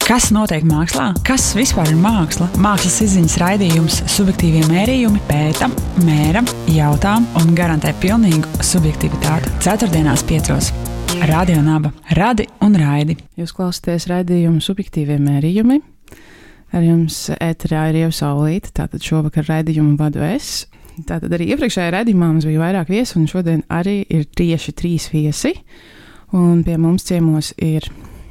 Kas notiek mākslā? Kas vispār ir māksla? Mākslas izziņas raidījums Subjektīvie mērījumi pēta, mēra, jautā un garantē pilnīgu subjektivitāti. Ceturtdienās 5. Radio Naba. Radi un raidi. Jūs klausāties raidījumu Subjektīvie mērījumi. Ar jums ēterā ir Ieva Saulīte, tātad šovakar raidījumu vadu es. Tātad arī iepriekšējā raidījumā mums bija vairāk viesi, un šodien arī ir tieši 3 viesi. Un pie mums ciemos ir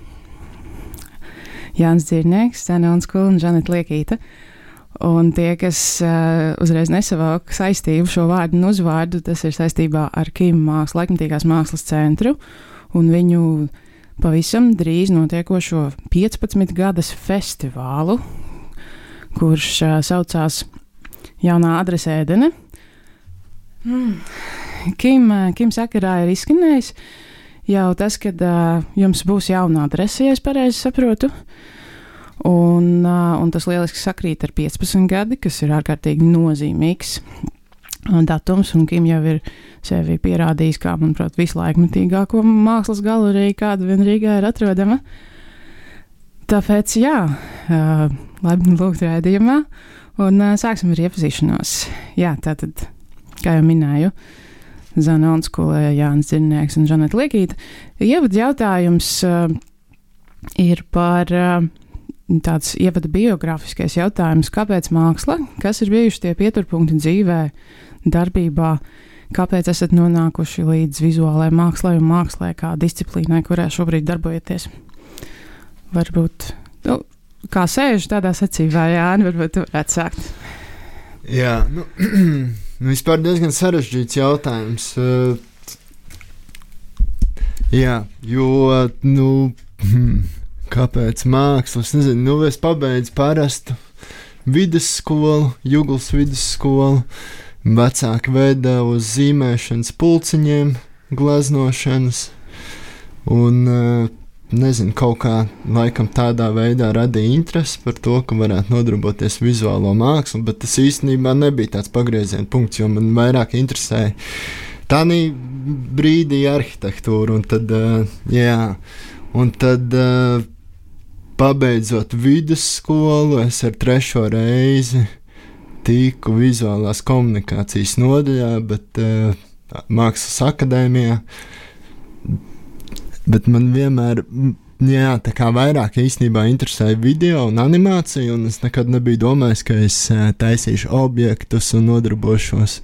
Jānis Dzirnieks, Zane Onskula un Žaneta Liekīte. Un tie, kas uzreiz nesavāk saistību šo vārdu un uzvārdu, tas ir saistībā ar KIM laikmatīgās mākslas centru un viņu pavisam drīz notiekošo 15 gadas festivālu, kurš saucās Jaunā adrese Ēdene. KIM sakarā ir izskanējis jau tas, kad jums būs jauna adrese, ja es pareizi saprotu. Un tas lieliski sakrīt ar 15 gadi, kas ir ārkārtīgi nozīmīgs datums, un KIM jau ir sevi pierādījis kā, manuprāt, vislaikmetīgāko mākslas galeriju, kāda vien Rīgā ir atrodama. Tāpēc, jā, labi lūgt raidījumā, un sāksim ar iepazīšanos. Jā, tātad, kā jau minēju, Zane Onskula, Jānis Dzirnieks un Žaneta Liekīte. Ievada jautājums ir par tāds ievada biogrāfiskais jautājums, kāpēc māksla, kas ir bijuši tie pieturpunkti dzīvē, darbībā, kāpēc esat nonākuši līdz vizuālai mākslai un mākslai kā disciplīnai, kurā šobrīd darbojaties. Varbūt, kā sēž tādā secībā, Jāni, varbūt tu varētu sākt. Jā, vispār diezgan sarežģīts jautājums. Jā, jo, kāpēc mākslas? Nezinu, es pabeidzu parastu vidusskolu, Juglas vidusskolu. Vecāki veda uz zīmēšanas pulciņiem, gleznošanas. Un, nezinu, kaut kā laikam tādā veidā radīja interesi par to, ka varētu nodarboties vizuālo mākslu, bet tas īstenībā nebija tāds pagrieziena punkts, jo man vairāk interesēja tādā brīdī arhitektūra. Un tad, pabeidzot vidusskolu, es ar 3. reizi tiku vizuālās komunikācijas nodaļā, bet mākslas akadēmijā. Bet man vienmēr, tā kā vairāk īstenībā interesēja video un animācija, un es nekad nebiju domājis, ka es taisīšu objektus un nodarbošos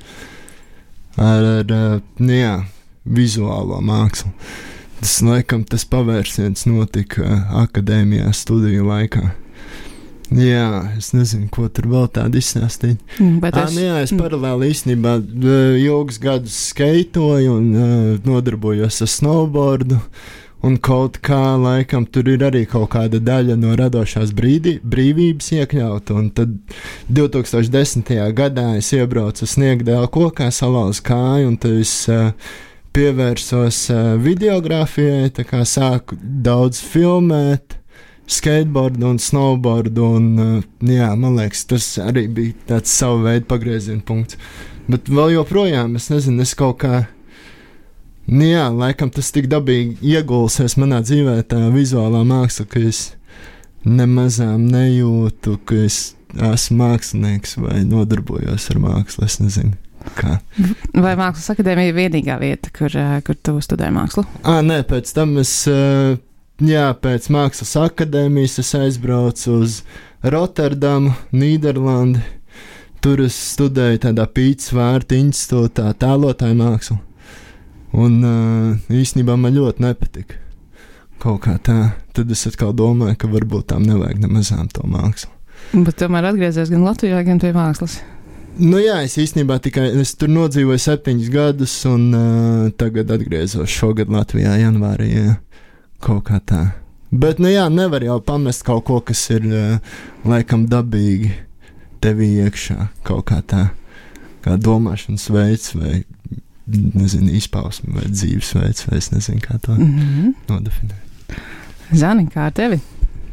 ar vizuālo mākslu. Tas pavērsiens notika akadēmijā studiju laikā. Jā, es nezinu, ko tur vēl tādu izstāstīt. Es paralēli īstenībā ilgus gadus skeitoju un nodarbojos ar snowboardu, un kaut kā laikam tur ir arī kaut kāda daļa no radošās brīvības iekļauta, un tad 2010. gadā es iebraucu uz sniegdēlu kokā, salauzu kāju, un tad es pievērsos videogrāfijai, tā kā sāku daudz filmēt, skateboardu un snowboardu, un man liekas, tas arī bija tāds savu veidu pagrieziena punkts. Bet vēl joprojām, es nezinu, es kaut kā, laikam tas tik dabīgi iegulsies manā dzīvē tā vizuālā māksla, ka es nemazām nejūtu, ka es esmu mākslinieks vai nodarbojos ar mākslu, es nezinu. Kā. Vai Mākslas akadēmija ir vienīgā vieta, kur tu studēji mākslu? Nē, pēc tam es pēc Mākslas akadēmijas es aizbraucu uz Rotterdamu, Nīderlandi. Tur es studēju tādā Pīts Vārta institūtā tēlotāju mākslu. Un īstenībā man ļoti nepatika. Kaut kā tā. Tad es atkal domāju, ka varbūt tām nevajag nemazām to mākslu. Bet tomēr atgriezies gan Latvijā, gan pie mākslas. Es īstenībā es tur nodzīvoju 7 gadus, un tagad atgriezos šogad Latvijā janvārī. Jā. Kaut kā tā. Bet, nevar jau pamest kaut ko, kas ir laikam dabīgi tevī iekšā. Kaut kā tā. Kā domāšanas veids, vai, nezinu, izpausme, vai dzīvesveids, vai es nezinu, kā to nodefinēt. Zani, kā ar tevi?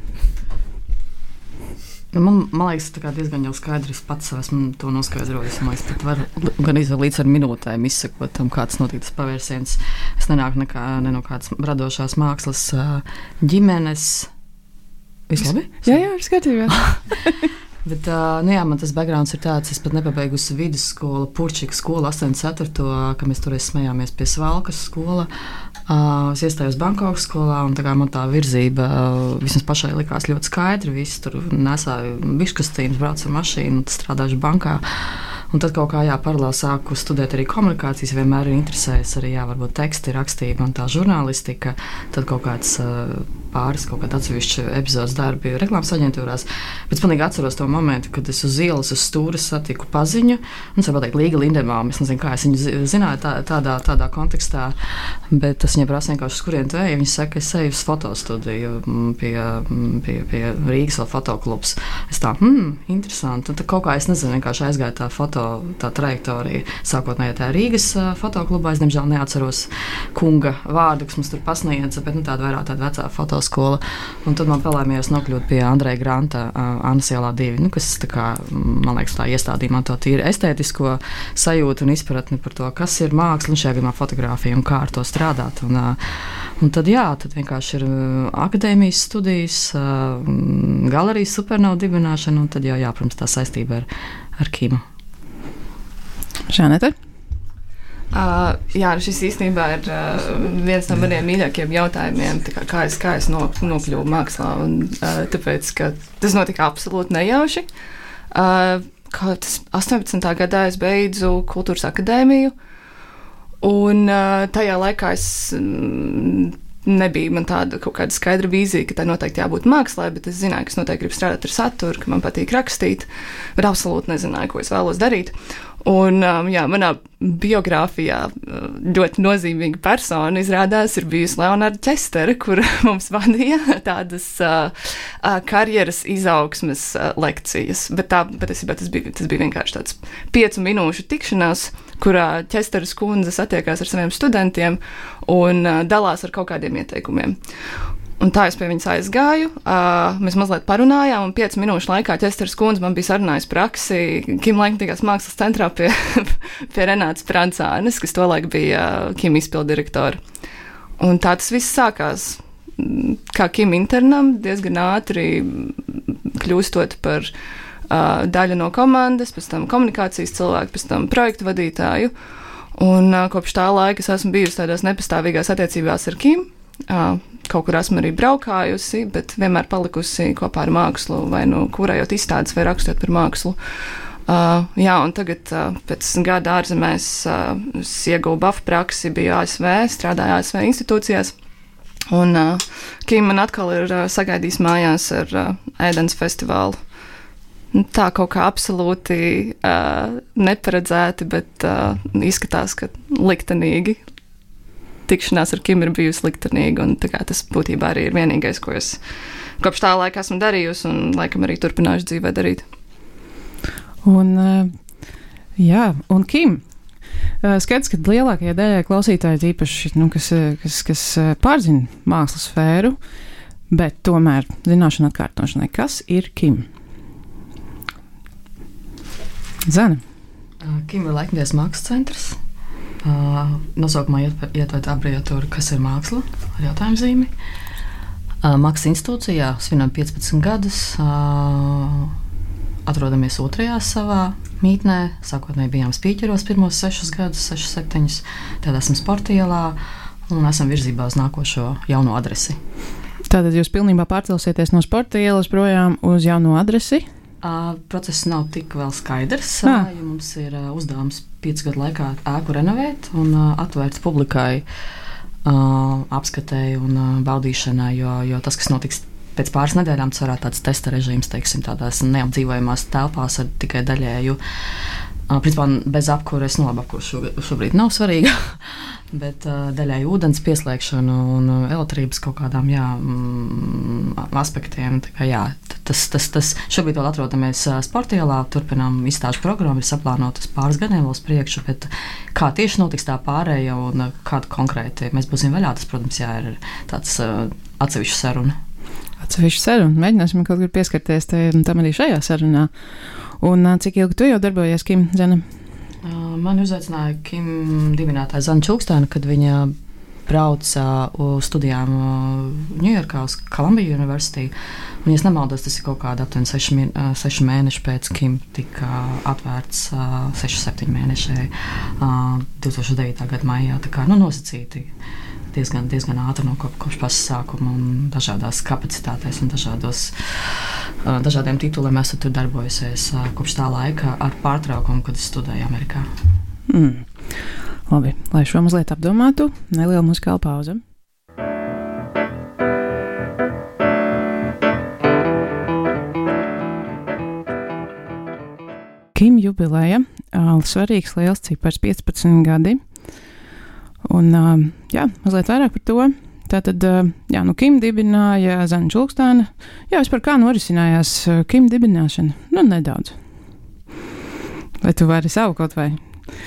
Man liekas, tā kā diezgan jau skaidri es pats esmu to noskaidrojis. Es pat varu gan līdz ar minūtēm izsekot tam, kāds notika tas pavērsiens. Es nenāku ne no kādas radošās mākslas ģimenes. Viss labi? Jā, viss kārtībā. Bet, man tas backgrounds ir tāds, es pat nepabeigusi vidusskolu, Purčika skola 84. Kad mēs toreiz smējāmies pie Svalkas skola. Es iestājos Bankokas skolā, un man tā virzība vismaz pašai likās ļoti skaidra. Visi tur nesāja biškastīnas, brauca ar mašīnu, strādājuši bankā. Un tad kaut kā paralēli sāku studēt arī komunikācijas, vienmēr ir interesējies arī varbūt teksti, rakstība un tā žurnālistika. Tad kaut kāds kaut kāda atsevišķa epizodes darbi reklāmas aģentūrās. Bet es pilnīgi atceros to momentu, kad es uz ielas uz stūres satiku paziņu, un es varu pateikt Līga Lindebaum. Es nezinu, kā es viņu zināju tādā kontekstā, bet tas viņa prasa vienkārši, uz kurien tu ej. Viņa saka, es eju uz fotostudiju pie Rīgas vēl fotoklubs. Es tā, interesanti. Un tad kaut kā es nezinu, vienkārši aizgāju tā trajektorija. Sākotnēji tā Rīgas fotoklubā, es diemžēl neatceros kunga vārdu, kas mums tur pasniedza, bet tāda vairāk tāda vecā fotoskola. Un tad man pelēmījās nokļūt pie Andreja Granta, Annas ielā 2, kas man liekas tā iestādīja man to tīri estētisko sajūtu un izpratni par to, kas ir māksla un šajā gadījumā fotografija un kā ar to strādāt. Un tad vienkārši ir akadēmijas studijas, galerijas Supernova dibināšana un tad protams, tā saistība ar Kimu. Žaneta? Šis īstenībā ir viens no maniem mīļākajiem jautājumiem, kā es nokļuvu mākslā. Tāpēc, ka tas notika absolūti nejauši. Kad 18. gadā es beidzu kultūras akadēmiju, un tajā laikā nebija man tāda kaut kāda skaidra vīzija, ka tā noteikti jābūt mākslā, bet es zināju, ka es noteikti gribu strādāt ar saturu, ka man patīk rakstīt, bet absolūti nezināju, ko es vēlos darīt. Un, manā biogrāfijā ļoti nozīmīga persona izrādās ir bijusi Leonarda Čestere, kur mums vadīja tādas karjeras izaugsmes lekcijas. Bet tas bija vienkārši tāds 5 minūšu tikšanās, kurā Česteres kundze satiekās ar saviem studentiem un dalās ar kaut kādiem ieteikumiem. Un tā es pie viņas aizgāju, mēs mazliet parunājām, un 5 minūšu laikā Česteres kundze man bija sarunājusi praksi Kim Laikmatīgās mākslas centrā pie Renātas Prancānes, kas tolaik bija Kim izpildirektora. Un tā tas viss sākās kā Kim internam, diezgan ātri kļūstot par daļu no komandas, pēc tam komunikācijas cilvēku, pēc tam projektu vadītāju. Un kopš tā laika es esmu bijusi tādās nepastāvīgās attiecībās ar Kim. Kaut kur esmu arī braukājusi, bet vienmēr palikusi kopā ar mākslu, vai kurējot izstādes vai rakstot par mākslu. Un tagad pēc gada ārzemēs es ieguvu BAF praksi, biju ASV, strādāju ASV institūcijās. Un Kim man atkal ir sagaidījis mājās ar ēdienas festivālu. Tā kaut kā absolūti neparedzēti, bet izskatās, ka liktenīgi. Tikšanās ar Kim ir bijusi liktenīga, un tas būtībā arī ir vienīgais, ko es kopš tā laika esmu darījusi, un laikam arī turpināšu dzīvē darīt. Un Kim, skaidrs, ka lielākajai daļai klausītāji īpaši, kas pārzina mākslas sfēru, bet tomēr zināšanu atkārtošanai, kas ir Kim? Zana? Kim ir Laikmatīgās mākslas centrs. Nosaukumā ietver abreviatūru, kas ir māksla, ar jautājumu zīmi. Mākslas institūcijā svinam 15 gadus, atrodamies 2. savā mītnē. Sākotnēji bijām Spīķeros pirmos 6 gadus, 6-7. Tad esam Sportielā un esam virzībā uz nākošo jauno adresi. Tātad jūs pilnībā pārcelsieties no Sportielas projām uz jauno adresi? Process nav tik vēl skaidrs, jo mums ir uzdevums 5 gadu laikā ēku renovēt un atvērt publikai apskatēji un baudīšanai, jo tas, kas notiks pēc pāris nedēļām, tas varētu tāds testa režīms, teiksim, tādās neapdzīvojamās telpās ar tikai daļēju. Principā bez apkūres, apkūre šobrīd nav svarīga, bet daļai ūdens pieslēgšanu un elektrības kaut kādām aspektiem. Tas šobrīd vēl atrodamies Sportielā, turpinām izstāžu programmu, ir saplānotas pāris gadiem vēl uz priekšu, bet kā tieši notiks tā pārēja un kādu konkrēti mēs būsim vaļā, tas, protams, ir tāds atsevišķu saruna. Atsevišķu sarunu, mēģināsim kaut kur pieskarties tam arī šajā sarunā. Un cik ilgi tu jau darbojies, Kim, Zana? Mani uzaicināja Kim dibinātāja Zana Čulkstēna, kad viņa brauca uz studijām Ņujorkā uz Columbia University. Un, ja nemaldos, tas ir kaut kāda aptuveni 6 mēneši pēc Kim tika atvērts 6-7 mēneši 2009. Gada maijā. Tā kā nosacīti diezgan ātri no kopš paša sākuma un dažādās kapacitātēs un dažādiem tituliem esmu tur darbojusies kopš tā laika ar pārtraukumu, kad es studēju Amerikā. Labi, lai šo mazliet apdomātu, neliela muzikāla pauze. Kim jubileja, svarīgs liels cipars 15 gadi. Un, mazliet vairāk par to. Tātad, Kim dibināja Zana Čulkstāne. Vispār kā norisinājās Kim dibināšana? Nedaudz. Vai tu vari savu kaut vai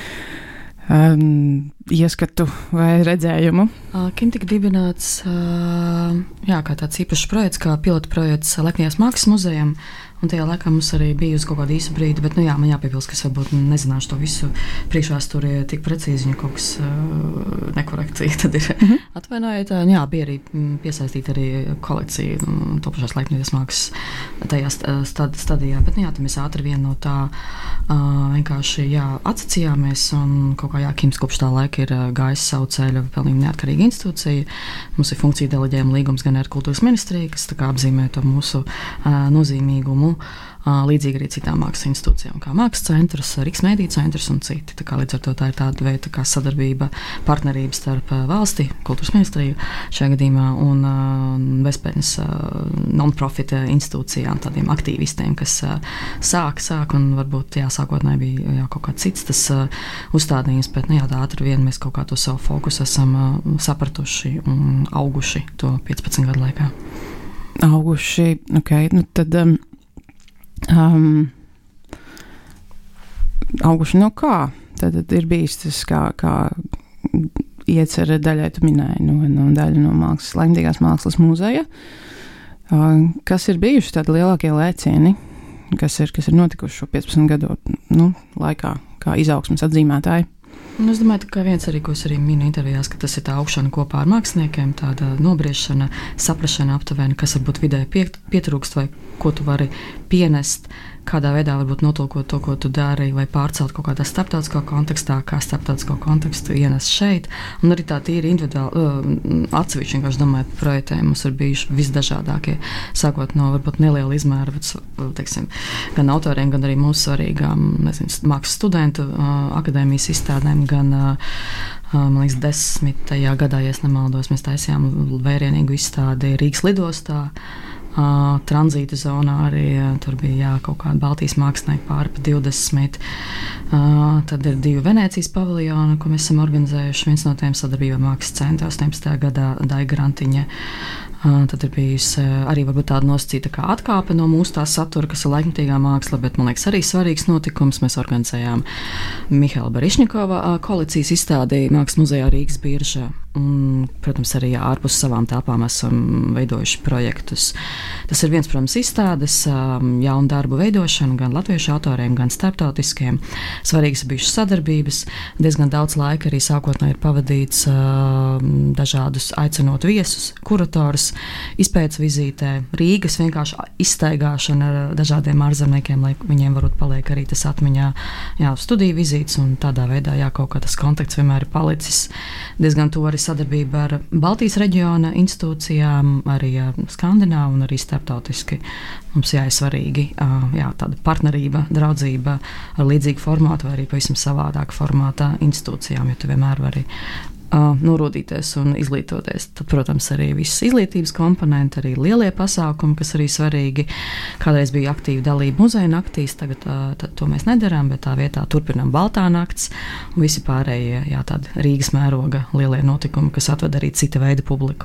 ieskatu vai redzējumu? Kim tika dibināts kā tāds īpašs projekts, kā pilota projekts Leknijas Mākslas muzejam. Un tajā laikā mums arī bija uz kaut kādu īsu brīdi, bet man jāpiebilst, ka es varbūt nezināšu to visu priekšvēsturi tik precīzi, ja kaut kas nekorekti tad ir atvainojiet. Bija arī piesaistīta arī kolekcija topošās Leknijas Mākslas tajā stadijā, bet tad mēs ātri vien no tā vienkārši atsacījāmies un kaut kā Kims kopš tā laika ir gājis savu ceļu pilnīgi neatkarīga institūcija. Mums ir funkcija deleģējuma līgums gan ar Kultūras ministriju, kas tā kā apzīmē to mūsu nozīmīgumu. Līdzīgi arī citām mākslas institūcijām, kā Mākslas centrs, Rīgas Mēdīju centrs un citi. Līdz ar to tā ir tāda veida kā sadarbība, partnerība starp valsti, Kultūras ministriju šajā gadījumā un bezpēļņas non-profit institūcijām, tādiem aktīvistiem, kas sāk un varbūt sākotnēji bija kaut kāds cits tas uzstādījums, bet tā ātri vien mēs kaut kā to savu fokusu esam sapratuši un auguši to 15 gadu laikā. Auguši, ok, tad auguši no kā? Tad ir bijis tas, kā iecer daļai, tu minēji, no daļa no Leknijas Mākslas muzeja. Kas ir bijuši tādi lielākie lēcieni, kas ir notikuši šo 15 gadu laikā, kā izaugsmes atzīmētāji? Es domāju, ka viens arī, ko es arī minu intervijās, ka tas ir tā augšana kopā ar māksliniekiem, tāda nobriešana, saprašana aptuveni, kas varbūt vidē pietrūkst vai ko tu vari pienest, kādā veidā varbūt notulkot to, ko tu dari, vai pārcelt kaut kādā starptautiskā kontekstā, kā starptautisko kontekstu ienest šeit. Un arī tā tīri individuāli atsevišķi, vienkārši domāju, projektēji mums ir bijuši visdažādākie, sākot no varbūt neliela izmēra, teiksim, gan autoriem, gan arī mūsu svarīgām, mākslas studentu akadēmijas izstādēm, gan, man liekas, 10. gadā, ja es nemaldos, mēs taisījām vērienīgu izstādi Rīgas lidostā. Tranzīta zonā arī tur bija kaut kāda Baltijas mākslinieki pāri pa 20. Tad ir 2 Venēcijas paviljoni, ko mēs esam organizējuši. Viens no tiem sadarbībā Mākslas centra 18. gadā Daiga Grantiņa. Tad ir bijusi arī tāda nosacīta kā atkāpe no mūsu tā satura, kas ir laikmatīgā māksla, bet man liekas arī svarīgs notikums. Mēs organizējām Mihaila Barišņikova kolekcijas izstādi Mākslas muzejā Rīgas biržā. Un, protams, arī ārpus savām telpām esam veidojuši projektus. Tas ir viens, protams, izstādes, jaunu darbu veidošana gan latviešu autoriem, gan starptautiskiem. Svarīgas ir bijušas sadarbības. Diezgan daudz laika arī sākotnēji ir pavadīts dažādus aicinot viesus, kuratorus, izpētes vizītē, Rīgas vienkārši izstaigāšana ar dažādiem ārzemniekiem, lai viņiem varbūt paliek arī tas atmiņā, studiju vizītes, un tādā veidā, kaut kā tas kontakts vienmēr ir palicis. Diezgan to arī sadarbība ar Baltijas reģiona institūcijām, arī Skandināvu un arī starptautiski. Mums ir svarīgi tāda partnerība, draudzība ar līdzīgu formātu vai arī pavisam savādāku formātā institūcijām, jo tu vienmēr vari norūdīties un izglītoties. Tad, protams, arī visas izglītības komponenti, arī lielie pasākumi, kas arī svarīgi. Kādreiz bija aktīva dalība muzeja naktīs, tagad to mēs nedarām, bet tā vietā turpinām Baltā nakts un visi pārējie tādi Rīgas mēroga lielie notikumi, kas atved arī cita veida publiku.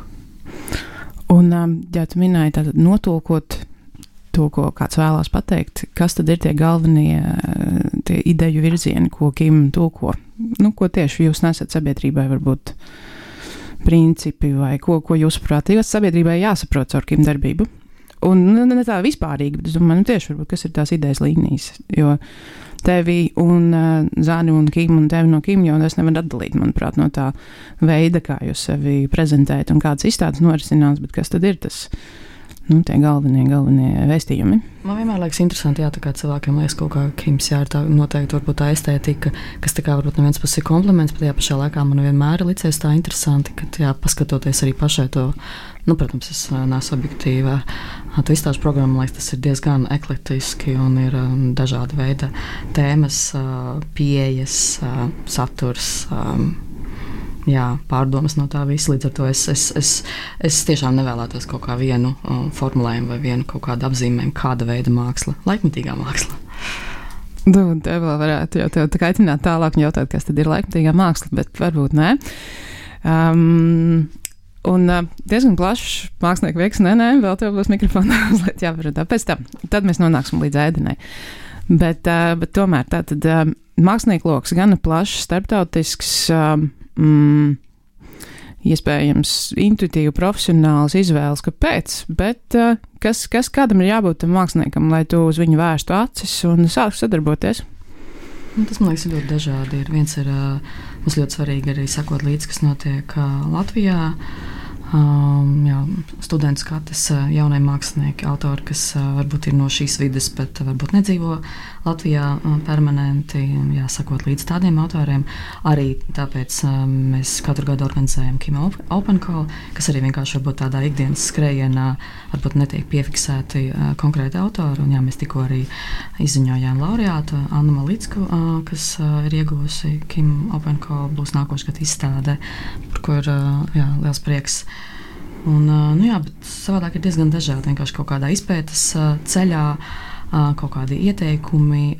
Un, tu minēji tātad notulkot to, ko kāds vēlās pateikt, kas tad ir tie galvenie tie ideju virzieni, ko Kim tulko? Ko tieši jūs nesat sabiedrībai, varbūt principi vai ko jūsuprāt, sabiedrībai jāsaprot caur Kim darbību? Un ne tā vispārīgi, bet es domāju, tieši varbūt, kas ir tās idejas līnijas, jo tevi un Zani un Kim un tevi no Kim jau es nevaru atdalīt, manuprāt, no tā veida, kā jūs sevi prezentējat un kāds izstādes norisinās, bet kas tad ir tas, tie galvenie vēstījumi? Man vienmēr liekas interesanti, tā kā cilvēkiem liekas kaut kā Kims, ir tā noteikti varbūt tā estētika, kas tā kā varbūt neviens puses ir kompliments, bet pašā laikā man vienmēr ir licies tā interesanti, ka paskatoties arī pašai to, protams, es neesmu objektīva. Tu izstāžu programmu, liekas, tas ir diezgan eklektiski un ir dažādi veidi tēmas, pieejas, saturs, pārdomas no tā visa. Līdz ar to es tiešām nevēlētos kaut kā vienu formulējumu vai vienu kaut kādu apzīmējumu, kāda veida māksla, laikmetīgā māksla. Tev vēl varētu jau tev aicināt tālāk un jautāt, kas tad ir laikmetīgā māksla, bet varbūt nē. Un diezgan plašs mākslinieku veiks, nē, vēl tev būs mikrofona mazliet jāparunā. Pēc tam, tad mēs nonāksim līdz ēdienai. Bet tomēr tātad mākslinieku loks gana plašs, starptautisks, iespējams intuitīvi profesionāls izvēles, kāpēc, bet kas kādam ir jābūt tam māksliniekam, lai tu uz viņu vērstu acis un sāktu sadarboties? Tas, man liekas, ļoti dažādi. Viens ir, mums ļoti svarīgi arī sekot līdzi, kas notiek Latvijā. Studentu skatas, jaunie mākslinieki, autori, kas varbūt ir no šīs vides, bet varbūt nedzīvo Latvijā permanenti, sakot līdz tādiem autoriem. Arī tāpēc mēs katru gadu organizējam Kim Open Call, kas arī vienkārši varbūt tādā ikdienas skrējienā varbūt netiek piefiksēti konkrēti autori. Un mēs tikko arī izziņojām laureātu Annu Malicku, kas ir ieguvusi Kim Open Call, būs nākošais gadu izstāde, par ko ir liels prieks. Un, bet savādāk ir diezgan dažādi. Vienkārši kaut kādā izpētes ceļā, kaut kādi ieteikumi,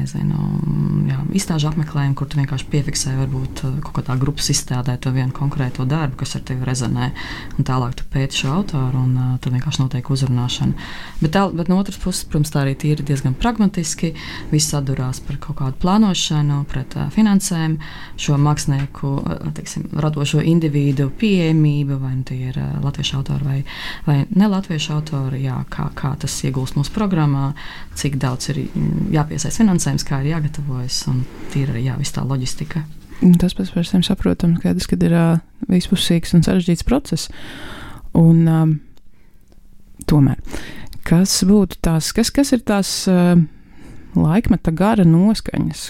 izstāžu apmeklējumi, kur tu vienkārši piefiksē varbūt kaut kādā grupas izstādē to vienu konkrēto darbu, kas ar tevi rezonē, un tālāk tu pēti šo autoru, un tur vienkārši notiek uzrunāšana. Bet no otras puses, protams, tā arī tīri diezgan pragmatiski, viss atdurās par kaut kādu plānošanu, pret finansēm, šo mākslinieku, radošo individu pieejamību, vai tie ir latviešu autori vai ne latviešu autori, kā tas iegulst mūsu programmā, cik daudz ir jāpiesaist finansējums, kā ir jāgatavojas, un tīri arī viss tā loģistika. Tas pēc par sevi saprotams, kad ir vispusīgs un sarežģīts process. Un tomēr, kas būtu tās, kas ir tās laikmeta gara noskaņas,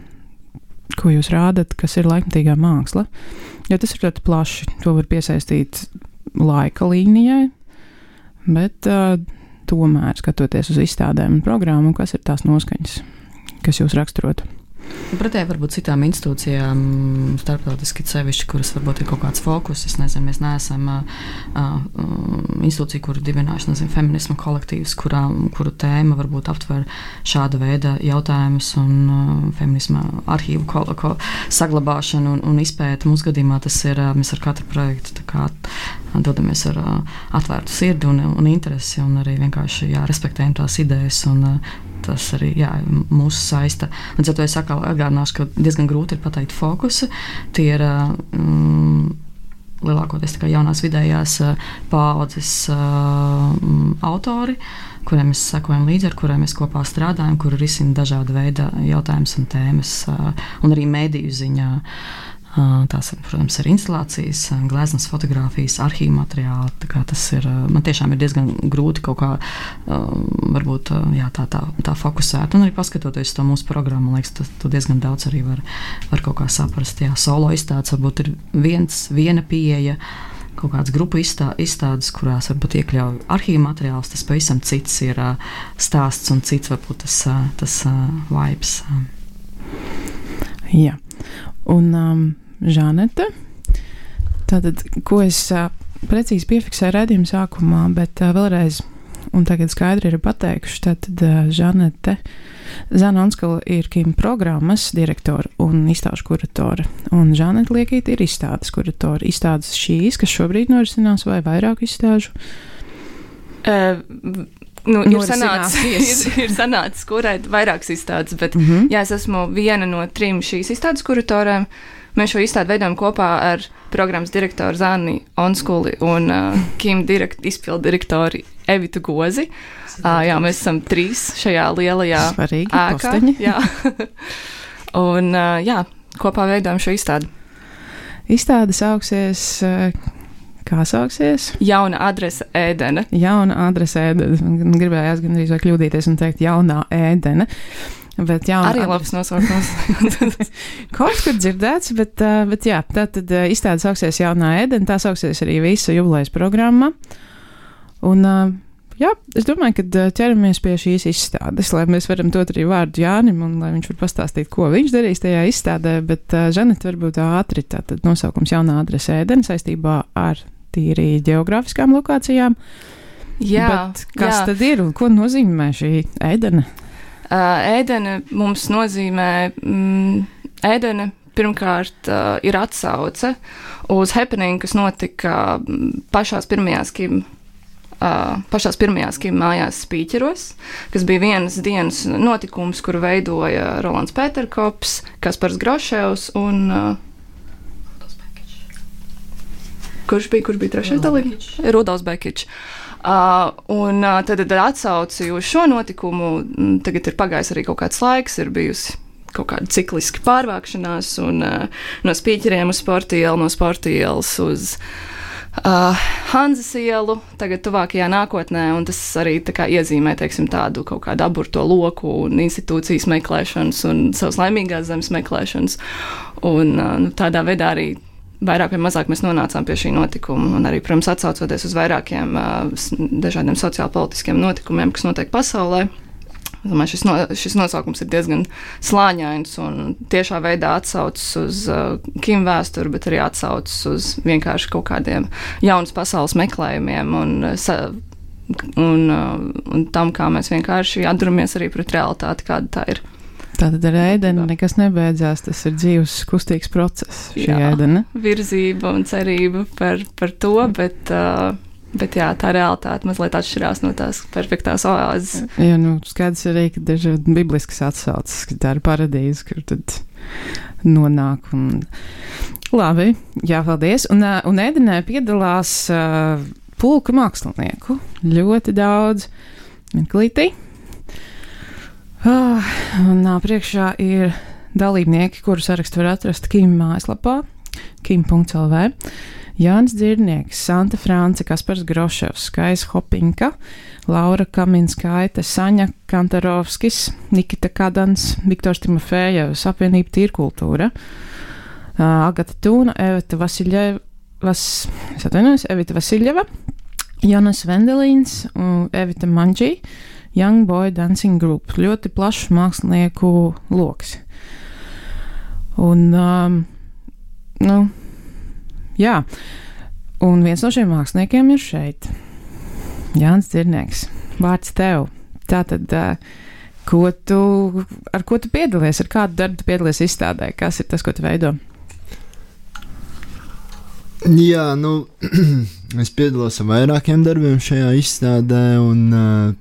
ko jūs rādat, kas ir laikmetīgā māksla? Jo tas ir ļoti plaši, to var piesaistīt laika līnijai, bet tomēr skatoties uz izstādēm un programmu, kas ir tās noskaņas, kas jūs raksturotu? Pretēji varbūt citām institūcijām, starptautiski sevišķi, kuras varbūt ir kaut kāds fokus. Es nezinu, mēs neesam institūcija, kuru dibinājuši, feminisma kolektīvs, kuru tēma varbūt aptver šāda veida jautājumus un feminisma arhīvu saglabāšanu un izpēti. Mūsu gadījumā tas ir, mēs ar katru projektu dodamies ar atvērtu sirdi un interesi, un arī vienkārši respektējam tās idejas, un tas arī mūsu saista. Līdz ar to es atgādināšu, ka diezgan grūti ir pateikt fokusu. Tie ir lielākoties jaunās vidējās paaudzes autori, kuriem mēs sekojam līdzi, ar kuriem mēs kopā strādājam, kuri risina dažāda veida jautājumus un tēmas, un arī mediju ziņā. Tās, protams, ir instalācijas, gleznas, fotogrāfijas, arhīvu materiāli. Tas ir, man tiešām ir diezgan grūti kaut kā varbūt tā fokusēt. Un arī paskatoties to mūsu programmu, liekas, tu diezgan daudz arī var kaut kā saprast. Solo izstādes varbūt ir viena pieeja, kaut kāds grupu izstādes, kurās varbūt iekļauj arhīvu materiālus. Tas pavisam cits ir stāsts un cits varbūt tas vibes. Jā. Un Žanete, tātad, ko es precīzi piefiksēju raidījuma sākumā, bet vēlreiz, un tagad skaidri ir pateikuši, tātad Žanete, Zana Onskala ir Kim programmas direktora un izstāžu kuratore, un Žanete Liekīte ir izstādes kuratore. Izstādes šīs, kas šobrīd norisinās, vai vairāk izstāžu? Ir sanācis kurēt vairākas izstādes, bet es esmu viena no 3 šīs izstādes kuratorēm. mēs šo izstādi veidojam kopā ar programmas direktoru Zāni Onskuli un Kim izpildu direktori Evitu Gozi. Jā, mēs esam 3 šajā lielajā ēkā. Jā. Un jā, kopā veidojam šo izstādi. Izstāde sauksies, kā sauksies? Jauna adrese Ēdene. Jauna adrese Ēdene. Gribējās gan arī kļūdīties un teikt jaunā Ēdene. Bet arī labs nosaukums. Kaut kur dzirdēts, bet jā, tātad izstāde sauksies Jaunā Ēdene, tā sauksies arī visa jubilejas programma. Un jā, es domāju, ka ķeramies pie šīs izstādes, lai mēs varam dot arī vārdu Jānim un lai viņš var pastāstīt, ko viņš darīs tajā izstādē, bet Žaneta varbūt ātri, tātad nosaukums Jaunā adrese Ēdene saistībā ar tīri ģeogrāfiskām lokācijām. Jā. Bet kas tad ir un ko nozīmē šī Ēdene? Ēdene mums nozīmē, Ēdene pirmkārt ir atsauce uz happening, kas notika pašās pirmajās Kim mājās Spīķeros, kas bija vienas dienas notikums, kuru veidoja Rolands Pēterkops, Kaspars Groševs un kurš bija trešais dalībnieks? Rudolfs Bekičs. Un tad atsauci uz šo notikumu, tagad ir pagājis arī kaut kāds laiks, ir bijusi kaut kāda cikliska pārvākšanās un no Spīķeriem uz Sporta ielu, no Sporta ielas uz Hanzas ielu, tagad tuvākajā nākotnē, un tas arī tā kā iezīmē, teiksim, tādu kaut kādu aburto loku un institūcijas meklēšanas un savas laimīgās zemes meklēšanas, un tādā veidā arī vairāk vai mazāk mēs nonācām pie šī notikuma, un arī, protams, atsaucoties uz vairākiem dažādiem sociālpolitiskiem notikumiem, kas notiek pasaulē. Es domāju, šis nosaukums ir diezgan slāņains un tiešā veidā atsaucas uz Kim vēsturi, bet arī atsaucas uz vienkārši kaut kādiem jaunas pasaules meklējumiem un tam, kā mēs vienkārši atduramies arī pret realitāti, kāda tā ir. Tātad ar ēdeni nekas nebeidzās, tas ir dzīves kustīgs process, šī ēdene. Virzība un cerība par to, bet jā, tā realitāte mazliet atšķirās no tās perfektās oāzes. Jā, skaidrs arī, ka ir bibliskas atsauces, ka tā ir paradīze, kur tad nonāk. Labi, jā, paldies. Un ēdenē piedalās pulka mākslinieku ļoti daudz. Mirklītī. Un priekšā ir dalībnieki, kuru sarakstu var atrast Kim mājaslapā, kim.lv. Jānis Dzirnieks, Santa France, Kaspars Groševs, Skais Hopinka, Laura Kaminskaite, Saņa Kantarovskis, Nikita Kadans, Viktors Timofejevs, Apvienība Tīrkultūra, Agata Tūna, Evita Vasiļeva, Jonas Vendelīns, Evita Manģī, Young Boy Dancing Group. Ļoti plašs mākslinieku loks. Un, jā. Un viens no šiem māksliniekiem ir šeit. Jānis Dzirnieks. Vārds tev. Tātad, ar ko tu piedalies? Ar kādu darbu tu piedalies izstādē? Kas ir tas, ko tu veido? Jā, es piedalos ar vairākiem darbiem šajā izstādē, un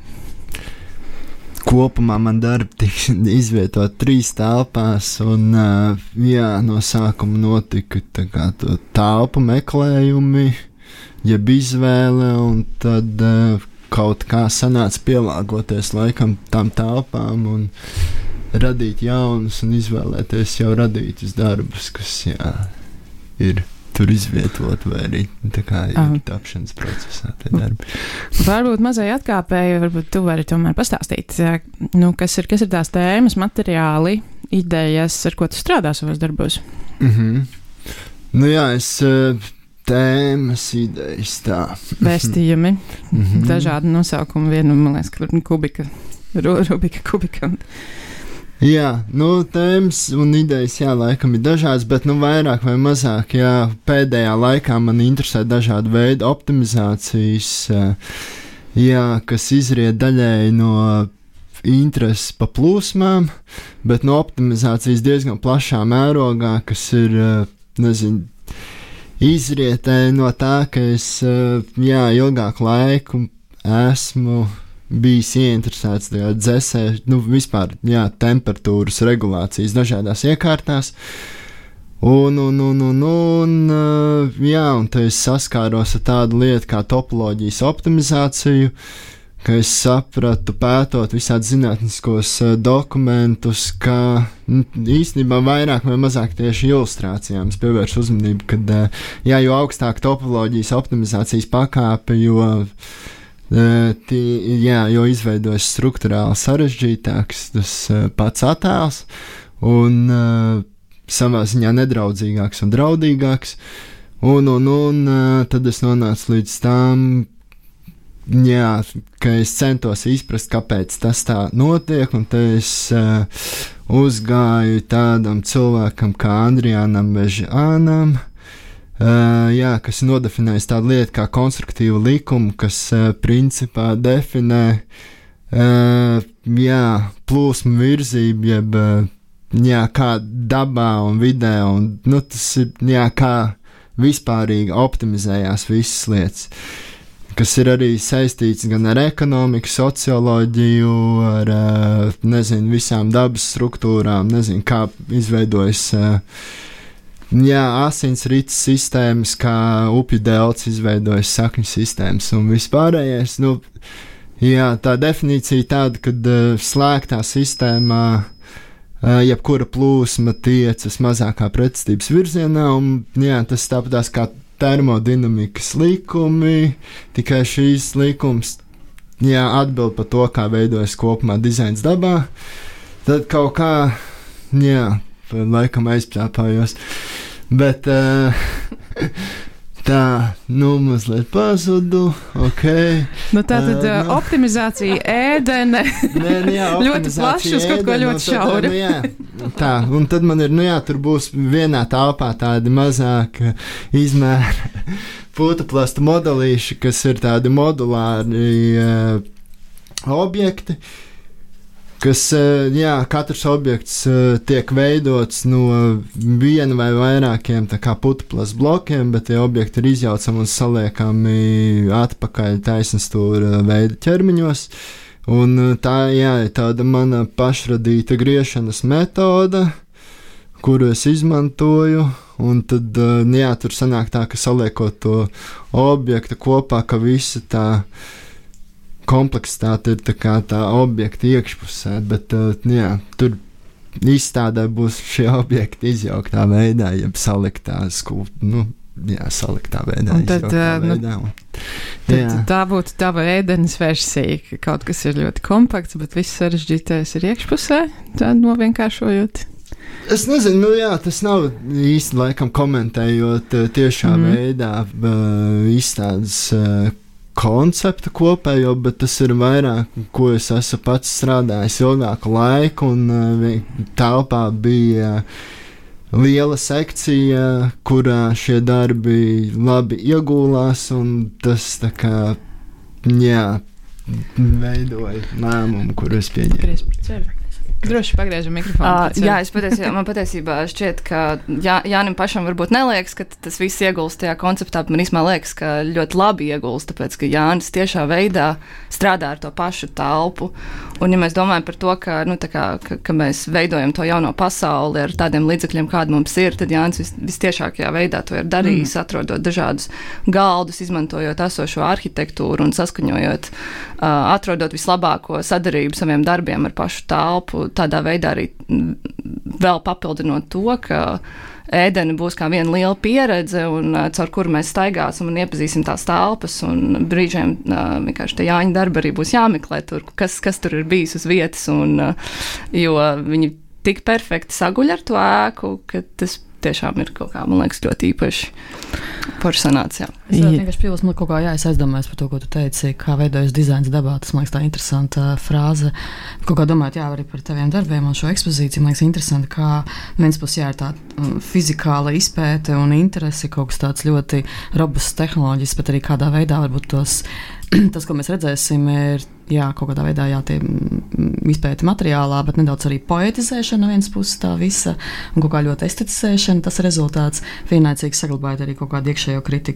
kopumā man darbi tika izvietot 3 telpās, un jā, no sākuma notika tā kā to telpu meklējumi, jeb izvēle, un tad kaut kā sanāca pielāgoties laikam tām telpām un radīt jaunus un izvēlēties jau radītus darbus, kas jā, ir tur izvietot, vai arī tā kā ir tapšanas procesā tie darbi. Varbūt mazai atkāpēji, varbūt tu vari tomēr pastāstīt, kas ir tās tēmas, materiāli, idejas, ar ko tu strādā savos darbos? Jā, es tēmas, idejas tā. Vēstījumi, dažādi nosaukumi, vienu, man liekas, Rubika kubika. Jā, tēmas un idejas, jā, laikam ir dažādas, bet vairāk vai mazāk, jā, pēdējā laikā man interesē dažādu veidu optimizācijas, jā, kas izriet daļēji no intereses pa plūsmām, bet no optimizācijas diezgan plašā mērogā, kas ir, izrietēji no tā, ka es, jā, ilgāku laiku esmu bijis ieinteresēts vispār, jā, temperatūras regulācijas dažādās iekārtās, Jā, un te es saskāros ar tādu lietu kā topoloģijas optimizāciju, ka es sapratu, pētot visādi zinātniskos dokumentus, ka īstenībā vairāk vai mazāk tieši ilustrācijām es pievēršu uzmanību, kad jo augstāk topoloģijas optimizācijas pakāpe, jo izveidojas struktūrāli sarežģītāks tas pats attēls un savā ziņā nedraudzīgāks un draudīgāks, un tad es nonācu līdz tam, ka es centos izprast, kāpēc tas tā notiek, un te es uzgāju tādam cilvēkam kā Andriānam Vežānam, kas ir nodefinējis tādu lietu kā konstruktīvu likumu, kas principā definē plūsmu virzību, jeb kā dabā un vidē, un tas ir kā vispārīgi optimizējās visas lietas, kas ir arī saistīts gan ar ekonomiku, socioloģiju, ar, visām dabas struktūrām, kā izveidojas, asinsrites sistēmas, kā upju delts izveidojas sakņu sistēmas un vispārējais. Tā definīcija tāda, kad slēgtā sistēmā jebkura plūsma tiecas mazākā pretestības virzienā, un tas tāpatās kā termodinamikas likumi, tikai šīs likums atbild par to, kā veidojas kopumā dizains dabā. Tad kaut kā, laikam aizpļāpājos, bet tā, mazliet pazudu, ok. Tātad optimizācija ēdene ļoti plaši uz kaut ko ļoti šauru. Tā, un tad man ir, tur būs vienā telpā tādi mazāk izmēri putuplasta modelīši, kas ir tādi modulāri objekti, kas, katrs objekts tiek veidots no viena vai vairākiem putuplasta blokiem, bet tie objekti ir izjaucami un saliekami atpakaļ taisnstūra veida ķermeņos. Un tā ir tāda mana pašradīta griešanas metode, kuru es izmantoju, un tad, tur sanāk tā, ka saliekot to objektu kopā, ka visa tā kompleksitāte ir tā objekta iekšpusē, bet, tur izstādē būs šie objekti izjauktā veidā, jeb saliktā saliktā veidā. Un tad tā būtu tava ēdenes versija, ka kaut kas ir ļoti kompakts, bet viss sarežģītais ir iekšpusē, tā novienkāršojot. Es nezinu, tas nav īsti laikam komentējot tiešā veidā izstādes konceptu kopējo, bet tas ir vairāk, ko es esmu pats strādājis ilgāku laiku, un telpā bija liela sekcija, kurā šie darbi labi iegūlās, un tas veidoja lēmumu, kuru es pieņēmu. Droši pagriežam mikrofonu. Man patiesībā šķiet, ka Jānim pašam varbūt neliekas, ka tas viss iegulst tajā konceptā, bet man īstenībā liekas, ka ļoti labi iegulst, tāpēc, ka Jānis tiešā veidā strādā ar to pašu telpu. Un ja mēs domājam par to, ka mēs veidojam to jauno pasauli ar tādiem līdzekļiem, kādi mums ir, tad Jānis vistiešākajā veidā to ir darījis, atrodot dažādus galdus, izmantojot esošo arhitektūru un saskaņojot, atrodot vislabāko sadarību saviem darbiem ar pašu telpu. Tādā veidā arī vēl papildinot to, ka ēdene būs kā viena liela pieredze, un caur kuru mēs staigāsim un iepazīsim tās telpas, un brīžiem vienkārši tie Jāņa darbi arī būs jāmeklē tur, kas tur ir bijis uz vietas, un jo viņi tik perfekti saguļ ar to ēku, ka tas tiešām ir kaut kā, man liekas, ļoti īpaši porsanācijā. Es vienkārši piebilstu, man kaut kā es aizdomājos par to, ko tu teici, kā veidojas dizains dabā. Tas, man liekas, tā interesanta frāze. Kaut kā domājot, arī par taviem darbiem un šo ekspozīciju, man liekas, interesanti, kā viens puses ir tā fizikāla izpēte un interese, kaut kas tāds ļoti robustas tehnoloģijas, bet arī kādā veidā varbūt tas, ko mēs redzēsim, ir kaut kādā veidā tie izpēta materiālā, bet nedaudz arī poetizēšana no vienas puses tā visa, un kaut kā ļoti esteticēšana, tas rezultāts vienlaicīgi saglabājot arī kaut kādu iekšējo kritiku par tiem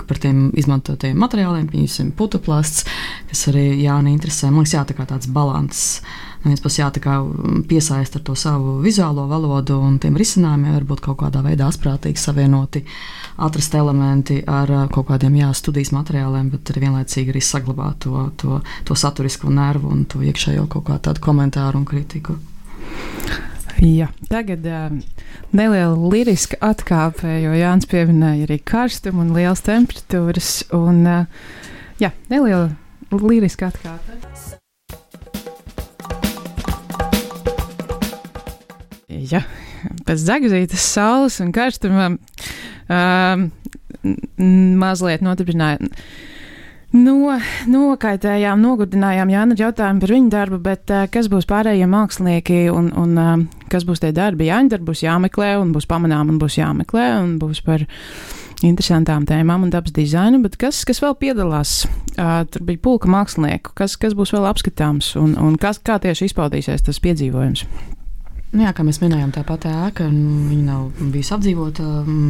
izmantotajiem materiāliem, piemēram, putuplasts, kas arī Jāni interesē. Man liekas, jā, tā kā tāds balanss. No vienas puses, jā, tā kā piesaist ar to savu vizuālo valodu un tiem risinājumiem varbūt kaut kādā veidā asprātīgi savienoti, atrast elementi ar kaut kādiem, jā, studijas materiāliem, bet arī vienlaicīgi arī saglabāt to saturisko nervu un to iekšējo kaut kā tādu komentāru un kritiku. Jā, tagad neliela liriska atkāpe, jo Jānis pieminēja arī karstumu un lielas temperatūras. Un, jā, neliela liriska atkāpe. Jā, pēc degzītas saules un karstuma mazliet notiprināja. Nokaitējām, nogurdinājām Jāna jautājumu par viņu darbu, bet kas būs pārējie mākslinieki un kas būs tie darbi? Jāņa darbi būs jāmeklē un būs pamanām un būs jāmeklē un būs par interesantām tēmām un dabas dizainu, bet kas vēl piedalās? Tur bija pulka mākslinieku, kas būs vēl apskatāms un kā tieši izpaudīsies tas piedzīvojums? Jā, kā mēs minējām, tā pati ēka, viņa nav bijusi apdzīvota,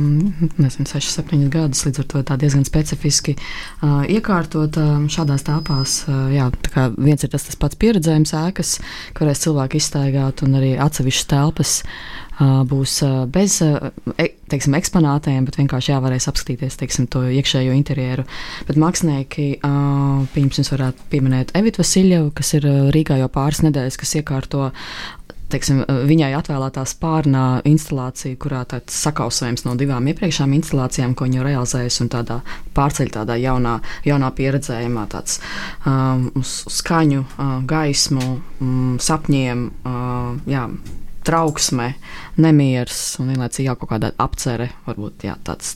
6-7 gadus, līdz ar to tā diezgan specifiski iekārtota šādās telpās. Jā, tā kā viens ir tas pats pieredzējums ēkas, kurēs cilvēki izstaigāt, un arī atsevišķas telpas būs bez, teiksim, eksponātiem, bet vienkārši jāvarēs apskatīties, teiksim, to iekšējo interjeru. Bet mākslinieki, jums varētu pieminēt Evitu Vasiljevu, kas ir Rīgā jau pāris nedēļas, kas iekārto, teiksim, viņai atvēlētā spārnā instalācija, kurā tāds sakausējums no 2 iepriekšējām instalācijām, ko viņa realizējusi un tādā pārceļ tādā jaunā pieredzējumā, tāds uz skaņu, gaismu, sapņiem, jā, trauksme, nemieris un vienlaicīgi kaut kāda apcere, varbūt jā, tāds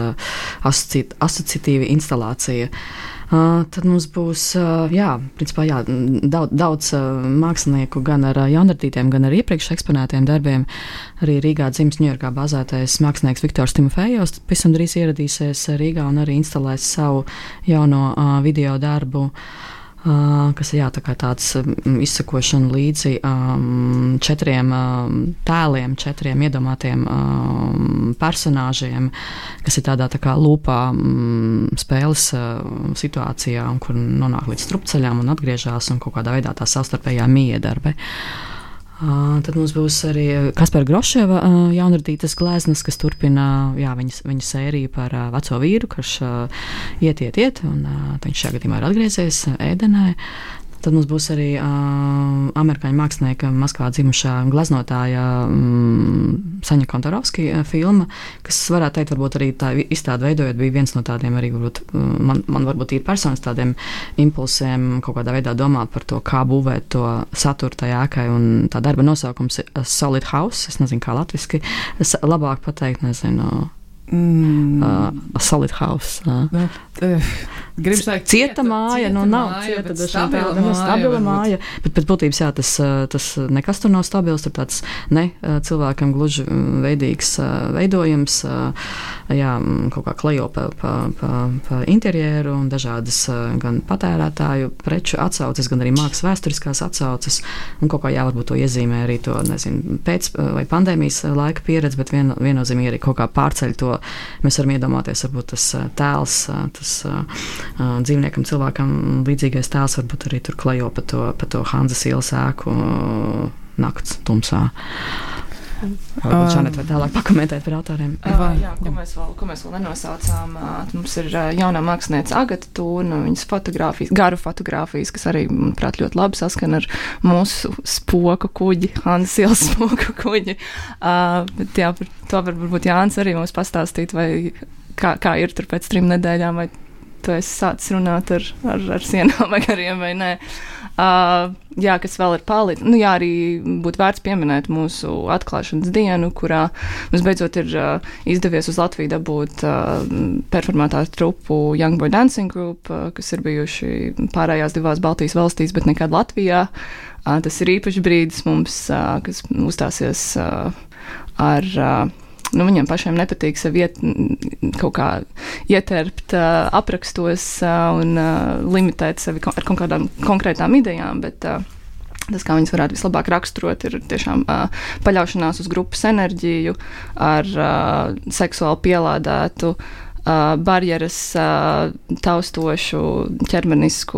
asociatīva instalācija. Tad mums būs principā, daudz mākslinieku gan ar jaunradītiem, gan ar iepriekš eksponētiem darbiem. Arī Rīgā dzimis Ņujorkā bāzētais mākslinieks Viktors Timofejovs pavisam drīz ieradīsies Rīgā un arī instalēs savu jauno video darbu, kas ir tā kā tāds izsakošana līdzi 4 tēliem, 4 iedomātiem personāžiem, kas ir tādā tā kā lūpā spēles situācijā, un kur nonāk līdz strupceļām un atgriežās un kaut kādā veidā tā savstarpējā miedarbe. Tad mums būs arī Kaspera Groševa jaunradītas gleznas, kas turpina viņa sēriju par veco vīru, kurš iet, un viņš šajā gadījumā ir atgriezies Ēdenē. Tad mums būs arī amerikāņu mākslinieka Maskavā dzimušā gleznotāja Saņa Kontorovski filma, kas varētu teikt, varbūt arī tā izstāde veidojot bija viens no tādiem arī, varbūt, man varbūt ir personas tādiem impulsiem kaut kādā veidā domāt par to, kā būvēt to saturu tajā ēkai, un tā darba nosaukums ir Solid House, es nezinu, kā latviski, es labāk pateikt, nezinu, Solid House. Gribu teikt, cieta māja, nav cieta, stabila māja, bet būtības jā, tas nekas tur nav stabils, tur tāds cilvēkam gluži veidīgs veidojums, jā, kaut kā klejo pa interjeru un dažādas gan patērētāju preču atsauces, gan arī mākslas vēsturiskās atsauces, un kaut kā jā, varbūt to iezīmē arī to, nezinu, pēc vai pandēmijas laika pieredze, bet viennozīmīgi arī kaut kā pārceļ to, mēs varam iedomāties, varbūt tas tēls, tas dzīvniekam, cilvēkam līdzīgais tēls varbūt arī tur klejo pa to Hanzas ielas ēku nakts tumsā. Žanet, vai tālāk pakomentēt par autoriem? Ko mēs vēl nenosaucām? Mums ir jaunā mākslinieca Agata Tūna, viņas fotogrāfijas, garu fotogrāfijas, kas arī, manuprāt, ļoti labi saskan ar mūsu spoku kuģi, Hanzas ielas spoku kuģi. Bet jā, par to varbūt Jānis arī mums pastāstīt, vai kā ir tur pēc 3 nedēļām, vai tu esi sācis runāt ar sienām vai gariem vai nē. Jā, kas vēl ir palicis. Jā, arī būtu vērts pieminēt mūsu atklāšanas dienu, kurā mums beidzot ir izdevies uz Latviju dabūt performātāru trupu Young Boy Dancing Group, kas ir bijuši pārējās 2 Baltijas valstīs, bet nekad Latvijā. Tas ir īpašs brīdis mums, kas uzstāsies ar... viņiem pašiem nepatīk sevi kaut kā ieterpt aprakstos un limitēt sevi ar kaut kādām konkrētām idejām, bet tas, kā viņas varētu vislabāk raksturot, ir tiešām paļaušanās uz grupas enerģiju ar seksuāli pielādētu barjeras, taustošu, ķermenisku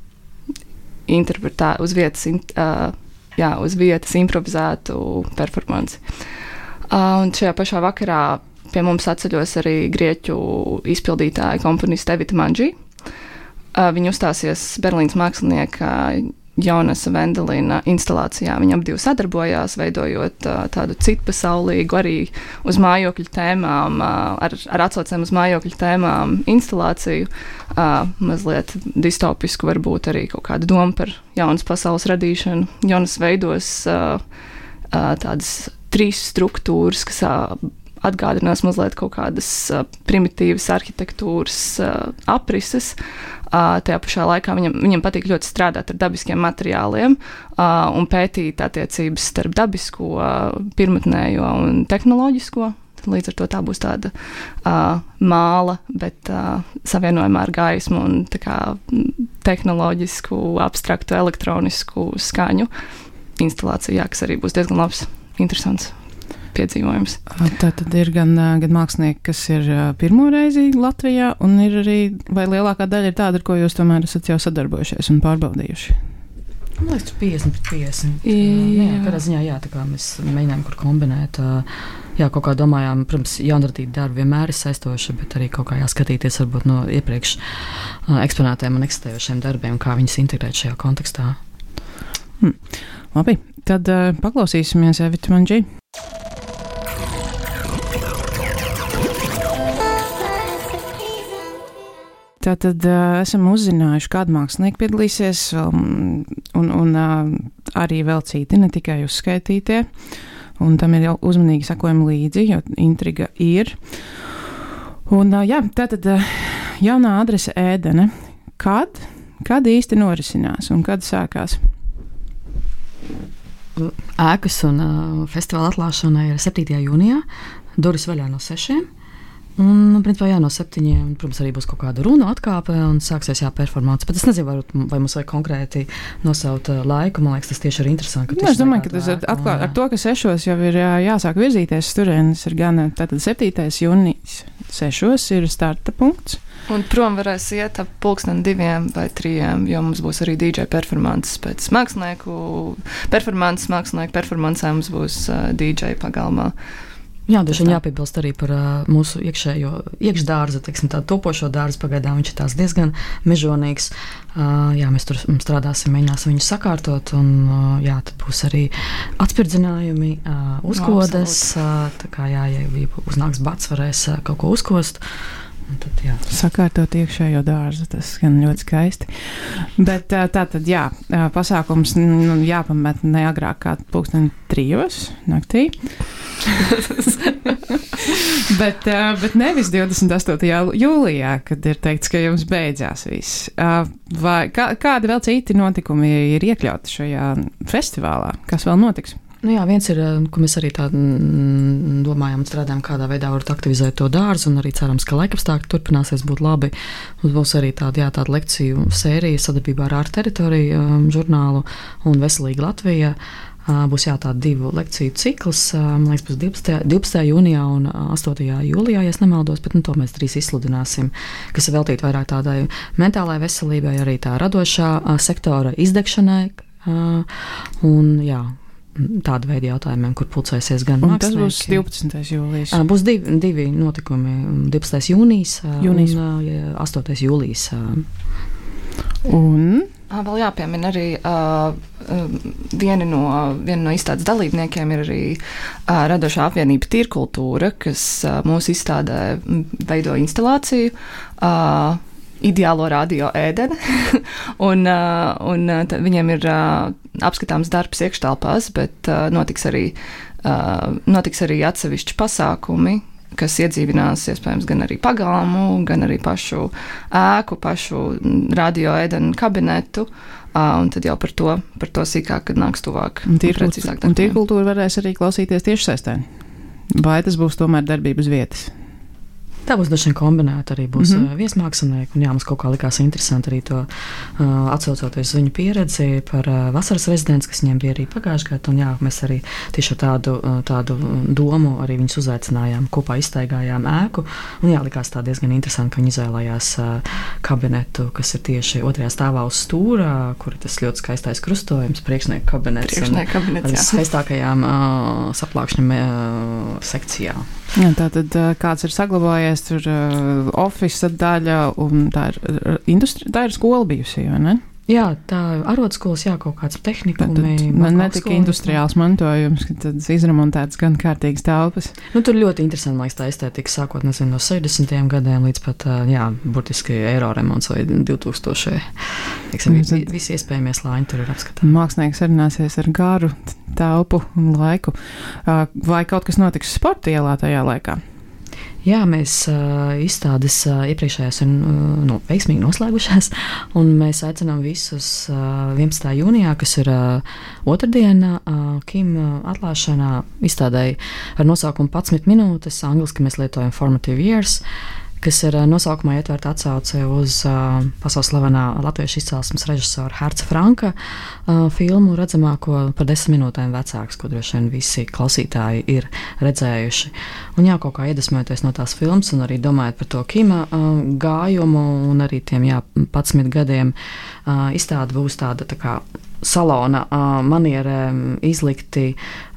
uz vietas improvizētu performanci. Un šajā pašā vakarā pie mums atceļos arī grieķu izpildītāja komponista Evita Mandži. Viņa uzstāsies Berlīnas mākslinieka Jonasa Vendelina instalācijā. Viņi abi sadarbojās, veidojot tādu citpasaulīgu, arī uz mājokļu tēmām, ar atsaucēm uz mājokļu tēmām instalāciju. Mazliet distopisku, varbūt arī kaut kādu domu par jaunas pasaules radīšanu. Jonas veidos tādas 3 struktūras, kas atgādinās mazliet kaut kādas primitīvas arhitektūras aprises. Tajā pašā laikā viņam patīk ļoti strādāt ar dabiskiem materiāliem un pētīt attiecības starp dabisko, pirmotnējo un tehnoloģisko. Līdz ar to tā būs tāda māla, bet savienojumā ar gaismu un tā kā tehnoloģisku, abstraktu, elektronisku skaņu instalācijā, kas arī būs diezgan labs, interesants piedzīvojums. Tā tad ir gan mākslinieki, kas ir pirmo reizi Latvijā, un ir arī, vai lielākā daļa ir tāda, ar ko jūs tomēr esat jau sadarbojušies un pārbaudījuši? Man liekas, 50/50. Kādā ziņā, tā kā mēs mēģinājām kur kombinēt. Kaut kā domājām, protams, jaunradīt darbu vienmēr ir saistoši, bet arī kaut kā jāskatīties varbūt no iepriekš eksponētiem un eksistējošiem darbiem, kā viņus integrēt šajā kontekstā. Labi, tad paklausīsimies Evita Mandži. Tātad esam uzzinājuši, kādi mākslinieki piedalīsies, un arī vēl citi, ne tikai uzskaitītie. Un tam ir jau uzmanīgi sakojami līdzi, jo intriga ir. Un tātad jaunā adrese Ēdene. Kad īsti norisinās un kad sākās? Ēkas un festivāla atklāšana ir 7. jūnijā. Durvis vaļā no 6. Un, principā, no 7. Protams, arī būs kaut kāda runa atkāpe un sāksies performance. Bet es nezinu, vai mums vajag konkrēti nosaukt laiku. Man liekas, tas tieši ir interesanti. Es domāju, ka tas atklāt ar to, ka 6. jau ir jāsāk virzīties turienes ir gan tātad 7. jūnijas 6. ir starta punkts. Un prom varēs iet ap 2 vai 3, jo mums būs arī DJ performances pēc mākslinieku performancēm mums būs DJ pagalmā. Jā, droši vien jāpiebilst arī par mūsu iekšējo iekšdārzu, tādu topošo dārzu. Pagaidām viņš ir diezgan mežonīgs. Mēs tur strādāsim, mēģināsim viņu sakārtot, un tad būs arī atspirdzinājumi, uzkodas. Tā kā ja uznāks bats, varēs kaut ko uzkost. Tad, sakārtot iekšējo dārzu, tas gan ļoti skaisti. Bet tātad, pasākums jāpamet ne agrāk kā 3:00 naktī. bet nevis 28. jūlijā, kad ir teikts, ka jums beidzās viss. Kādi vēl citi notikumi ir iekļauti šajā festivālā? Kas vēl notiks? Viens ir, ko mēs arī domājam un strādājam, kādā veidā varat aktivizēt to dārzu, un arī cerams, ka laikapstākļi turpināsies būt labi. Mums būs arī tāda lekciju sērija sadarbībā ar Art Teritoriju žurnālu un Veselīga Latvija. Būs tāda 2 lekciju cikls, man liekas, būs 12. jūnijā un 8. jūlijā, ja nemaldos, bet to mēs drīz izsludināsim, kas ir veltīti vairāk tādai mentālai veselībai, arī tā radošā sektora izdegšanai. Un tāda veida jautājumiem, kur pulcēsies gan mākslinieki. Tas būs 12. jūlijas. Būs divi notikumi, 12. jūnijas un 8. jūlijas. Un? Vēl jāpiemina arī viena no izstādes dalībniekiem ir arī radošā apvienība Tīrkultūra, kas mūsu izstādē veido instalāciju Ideālo radio Ēdene, un viņiem ir apskatāms darbs iekštelpās, bet notiks arī atsevišķi pasākumi, kas iedzīvinās iespējams gan arī pagalmu, gan arī pašu ēku, pašu radio Ēdene kabinetu, un tad jau par to sīkāk, kad nāks tuvāk. Un Tīrkultūra varēs arī klausīties tiešsaistē. Vai tas būs tomēr darbības vietas? Tā būs dažiem kombinēta, arī būs viesmākslinieki. Un jā, mums kaut kā likās interesanti arī to atsaucoties uz viņu pieredzi par vasaras rezidents, kas viņiem bija arī pagājušajā gadā. Un jā, mēs arī tieši ar tādu domu arī viņus uzaicinājām, kopā izstaigājām ēku. Un jā, likās tā diezgan interesanti, ka viņi izvēlējās kabinetu, kas ir tieši otrajā stāvā uz stūra, kur ir tas ļoti skaistais krustojums, priekšnieku kabinets ar skaistākajām saplākšņiem sekcijā. Jā, tātad kāds ir saglabājies tur ofisa daļa, un tā ir skola bijusi, vai ne? Jā, tā arotskolas, jā, kaut kāds tehnikumi. Ne tikai industriāls mantojums, ka tad izremontēts gan kārtīgas telpas. Nu, tur ļoti interesanti, man liekas, tā estētika sākot, nezinu, no 60. gadiem līdz pat, jā, burtiski eiro remonts vai 2000. Teiksim, visi iespējamie slāņi tur ir apskatāmi. Mākslinieks sarunāsies ar garu, telpu un laiku. Vai kaut kas notiks sporta ielā tajā laikā? Jā, mēs izstādes iepriekšējās ir veiksmīgi noslēgušās, un mēs aicinām visus 11. jūnijā, kas ir otrdiena, Kim atklāšanā izstādēji ar nosaukumu 11 minūtes, angliski mēs lietojam Formative Years, kas ir nosaukumā ietverta atsauce uz pasaules slavenā latviešu izcelsmes režisora Herca Franka filmu redzamāko par 10 minūtēm vecāks, ko droši vien visi klausītāji ir redzējuši. Un jā, kaut kā iedvesmojoties no tās filmas un arī domājot par to Kima gājumu un arī tiem 11 gadiem, izstāde būs tāda tā kā salona manierē izlikti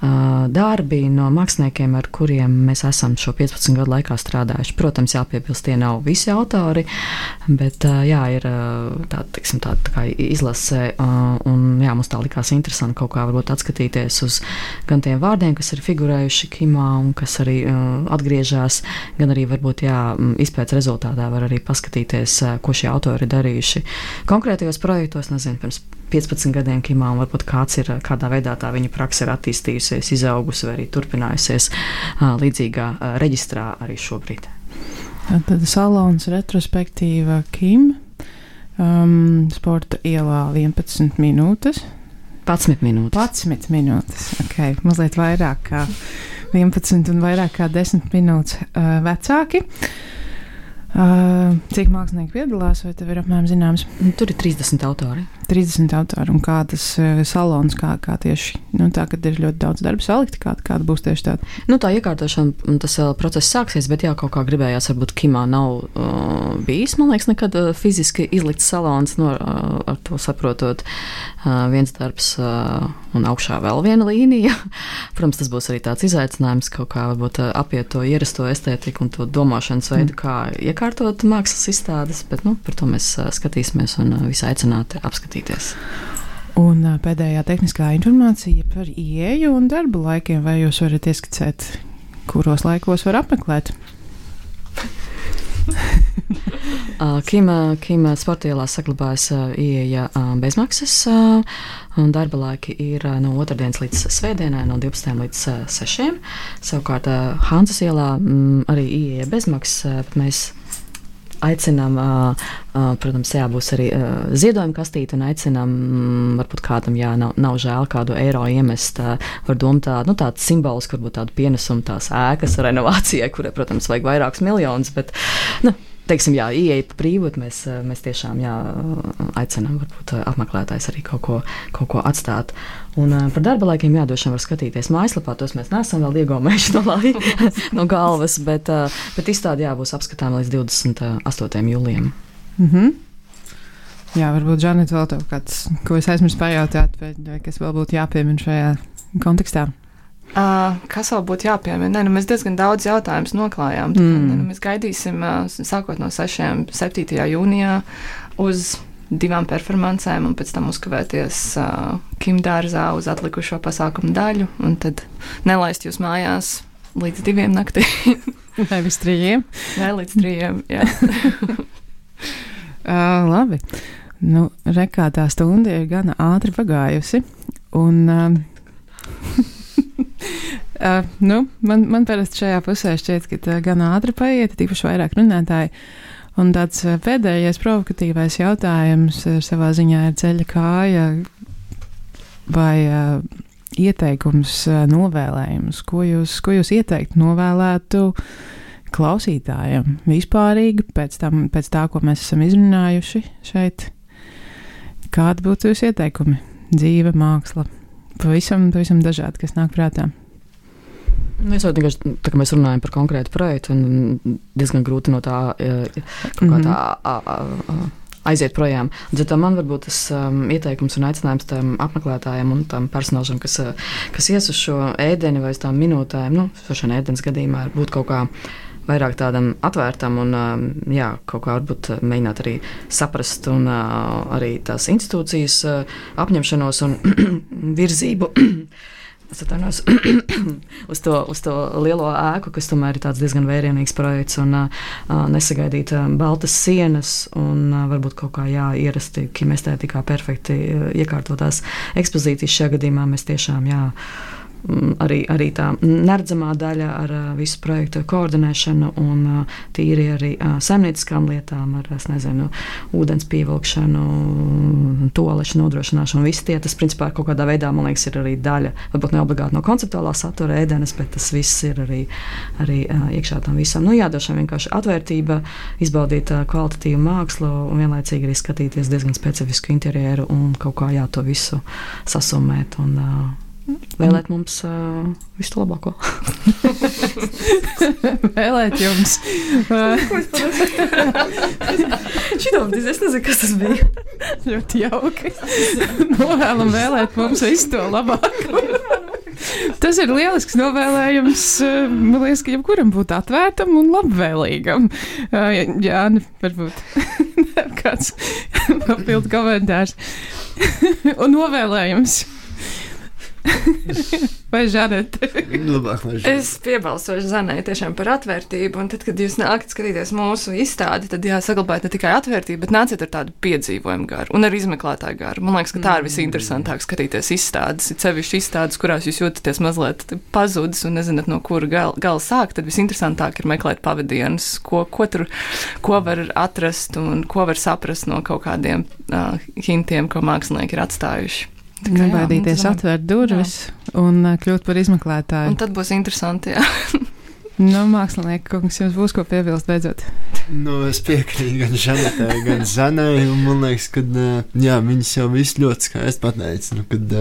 darbi no māksliniekiem, ar kuriem mēs esam šo 15 gadu laikā strādājuši. Protams, jāpiebilst, tie nav visi autori, bet jā, ir tāda kā izlase, un jā, mums tā likās interesanti kaut kā varbūt atskatīties uz gan tiem vārdiem, kas ir figurējuši Kimā un kas arī atgriežas, gan arī varbūt, jā, izpēc rezultātā var arī paskatīties, ko šie autori ir darījuši konkrētajos projektos, nezinu, pirms 15 gadiem Kimā, un varbūt kādā veidā tā viņa praksa ir attīstījusies, izaugusi vai arī turpinājusies līdzīgā reģistrā arī šobrīd. Tad salons retrospektīva Kim, sporta ielā 11 minūtes. 11 minūtes. 11 minūtes, ok, mazliet vairāk kā 11 un vairāk kā 10 minūtes vecāki. Cik mākslinieki piedalās, vai tev ir apmēram zināms? Tur ir 30 autori. 30 autori, un kā tas salons, kā tieši, tā, kad ir ļoti daudz darba salikti, kāda būs tieši tāda? Tā iekārtošana, tas process sāksies, bet jā, kaut kā gribējās, varbūt Kimā nav bijis, man liekas, nekad fiziski izlikts salons, ar to saprotot viens darbs un augšā vēl viena līnija. Protams, tas būs arī tāds izaicinājums, kaut kā varbūt apiet to ierasto estētiku un to domāšanas veidu, kā iekārtot mākslas izstādes, bet, par to mēs skatīsimies un visi aicināti apskatīties. Un pēdējā tehniskā informācija par ieeju un darba laikiem, vai jūs varat ieskicēt, kuros laikos var apmeklēt? Kima sporta ielā saglabājas ieeja bezmaksas, un darba laiki ir no otrdienas līdz svētdienai, no 12 līdz 6. Savukārt Hanzas ielā arī ieeja bezmaksas, bet mēs aicinām, protams, būs arī ziedojuma kastīte, un aicinām, varbūt kādam, nav žēl kādu eiro iemest, var domāt tāds simbols, varbūt tādu pienesumu tās ēkas renovācijai, kurai, protams, vajag vairākus miljonus, bet, teiksim, ieeja pa brīvu, mēs tiešām, aicinām, varbūt apmeklētājs arī kaut ko atstāt. Un par darba laikiem, droši vien var skatīties mājaslapā, tos mēs neesam vēl iegaumējuši no galvas, bet izstāde, būs apskatāma līdz 28. jūlijam. Jā, varbūt, Žaneta, vēl tev kāds, ko es aizmirsu pajautāt, vai kas vēl būtu jāpiemina šajā kontekstā? Kas vēl būtu jāpiemina? Mēs diezgan daudz jautājumus noklājām. Mēs gaidīsim sākot no 7. jūnijā uz 2 performancēm un pēc tam uzkavēties Kim dārzā uz atlikušo pasākumu daļu un tad nelaist jūs mājās līdz 2 naktī. Vai līdz 3? Vai līdz 3, jā. Labi. Rekā tā stunda ir gana ātri pagājusi un man parasti šajā pusē šķiet, ka tā gan ātri paiet, tīpaši vairāk runātāji. Un tāds pēdējais provokatīvais jautājums savā ziņā ir ceļa kāja vai ieteikums, novēlējums. Ko jūs ieteiktu novēlētu klausītājiem vispārīgi pēc tā, ko mēs esam izrunājuši šeit? Kādi būtu jūsu ieteikumi? Dzīve, māksla, pavisam dažādi, kas nāk prātā. Es jau vienkārši, tā kā mēs runājam par konkrētu projektu, un diezgan grūti no tā kaut kā tā aiziet projām. Tad man varbūt tas ieteikums un aicinājums tam apmeklētājiem un tam personāžam, kas ies uz šo ēdeni vai uz tām minūtēm, šodien ēdenes gadījumā būt kaut kā vairāk tādam atvērtam un kaut kā varbūt mēģināt arī saprast un arī tās institūcijas apņemšanos un virzību. uz to lielo ēku, kas tomēr ir tāds diezgan vērienīgs projekts un nesagaidīt baltas sienas un varbūt kaut kā ierasti kinestētikā perfekti iekārtotās ekspozīcijas. Šajā gadījumā mēs tiešām arī tā neredzamā daļa ar visu projektu koordinēšanu un tīri arī saimnieciskām lietām, ar, ūdens pievilkšanu, toalešu nodrošināšanu. Visi tie, tas principā kaut kādā veidā, man liekas, ir arī daļa, varbūt ne obligāti no konceptuālā satura ēdenes, bet tas viss ir arī iekšā tam visam. Droši vien vienkārši atvērtība, izbaudīt kvalitatīvu mākslu un vienlaicīgi arī skatīties diezgan specifisku interjeru un kaut kā to visu sasumēt un vēlēt mums visu to labāko. Vēlēt jums. Es nezinu, kas tas bija. Ļoti jauki. Novēlam vēlēt mums visu to labāko. Tas ir lielisks novēlējums. Man liekas, ka jebkuram būtu atvērtam un labvēlīgam. Jāni, varbūt kāds papildu komentārs. Un novēlējums. Vai Žanete? Es piebalsošu Zanai tiešām par atvērtību, un tad, kad jūs nākat skatīties mūsu izstādi, tad saglabājiet ne tikai atvērtību, bet nāciet ar tādu piedzīvojumu garu un ar izmeklētāju garu. Man liekas, ka tā ir visinteresantāk skatīties izstādes, ir sevišķi izstādes, kurās jūs jūtaties mazliet pazudis un nezināt, no kura gala sākt, tad visinteresantāk ir meklēt pavadienus, ko var atrast un ko var saprast no kaut kādiem hintiem, ko mākslinieki ir atstājuši. Nebaidīties atvērt durvis un kļūt par izmeklētāju. Un tad būs interesanti, jā. Mākslinieki, kungs, jums būs ko piebilst beidzot? Es piekrītu gan Žanetē, gan Zanai, un man liekas, ka viņas jau visu ļoti skaisti pateica, kad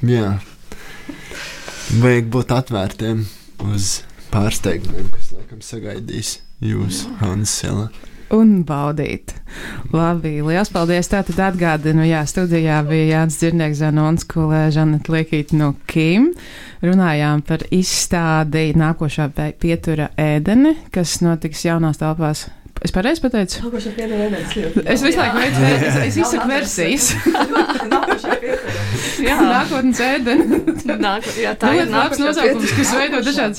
vajag būt atvērtiem uz pārsteigumiem, kas laikam sagaidīs jūs Hannes ielā. Un baudīt. Labi, liels paldies. Tātad atgādinu, studijā bija Jānis Dzirnieks, Zanons Kulē, Žaneta Liekīte no KIM. Runājām par izstādi nākošā pietura ēdene, kas notiks jaunās telpās. Es pareizi pateicu? Nākošā pietura ēdenes. Es visu laiku es izsaku versijas. Nākotnes ēdene. Tā ir labs nosaukums, kas veido dažādas.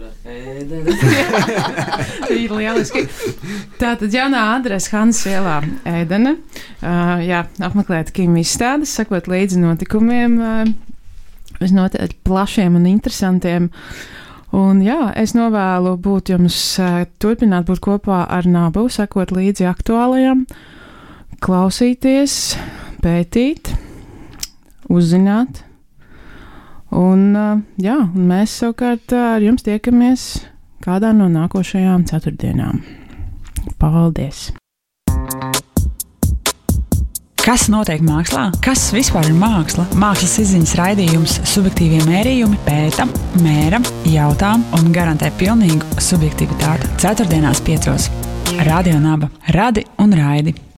Ir lieliski. Tātad jaunā adrese Hannes ielā ēdene. Apmeklēt KIM izstādes, sakot līdzi notikumiem, visnotaļ plašiem un interesantiem. Un es novēlu turpināt būt kopā ar Nabu, sekot līdzi aktuālajām, klausīties, pētīt, uzzināt. Un mēs savukārt ar jums tiekamies kādā no nākošajām ceturtdienām. Paldies! Kas notiek mākslā? Kas vispār ir māksla? Mākslas izziņas raidījums Subjektīvie mērījumi pēta, mēra, jautā un garantē pilnīgu subjektivitāti. Ceturtdienās 5. Radio Naba. Radi un raidi!